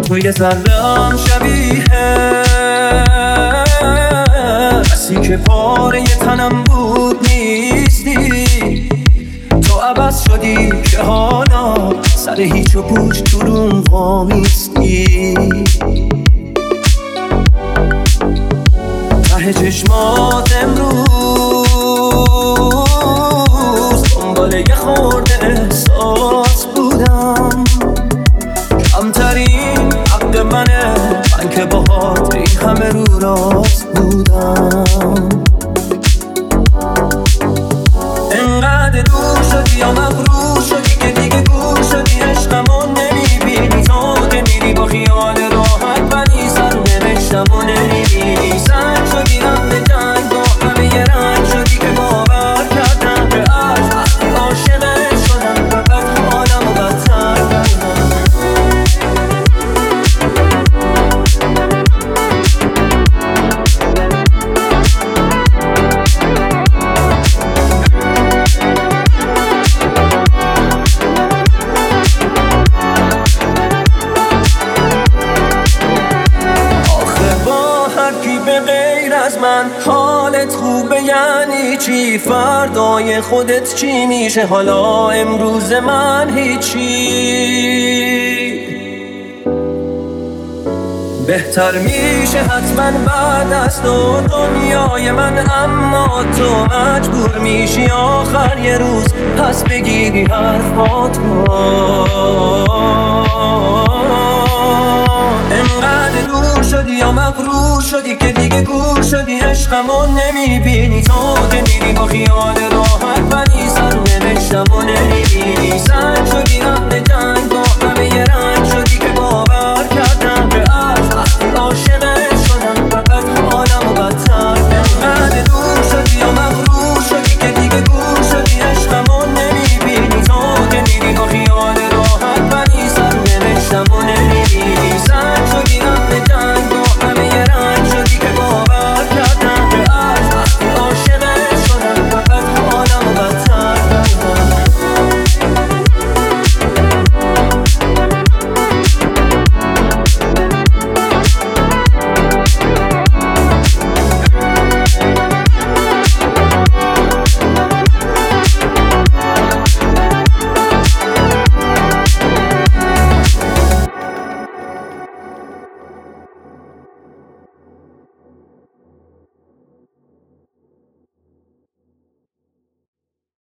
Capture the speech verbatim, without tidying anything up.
تو یه ذره‌ام شبیه کسی که پاره تنم بود نیستی. تو عوض شدی که حالا سر هیچ و پوچ تو روم وامیستی. ته چشمات امروز دنبال یه خورده احساس بودم. کمترین حق منه، من که باهات این همه رو راست بودم. انقدر دور شدی یا مغرور شدی که دیگه گور شدی، عشقمو نمیبینی. تو که میری با خیال راحت ولی سر نوشتمو نمیبینی. زنگ شدی هم به جنگ با همه یه رنگ شدی که باور کردم که از وقتی عاشقت شدم فقط حالمو بدتر کردم. به غیر از من حالت خوبه یعنی چی؟ فردای خودت چی میشه؟ حالا امروز من هیچی. بهتر میشه حتما بعد از تو دنیای من، اما تو مجبور میشی آخر یه روز پس بگیری حرفاتو. انقدر دور شدی یا مغرور شدی که دیگه گور شدی، عشقمو نمیبینی. تو که میری با خیال راحت ولی سر نوشتمو نمیبینی.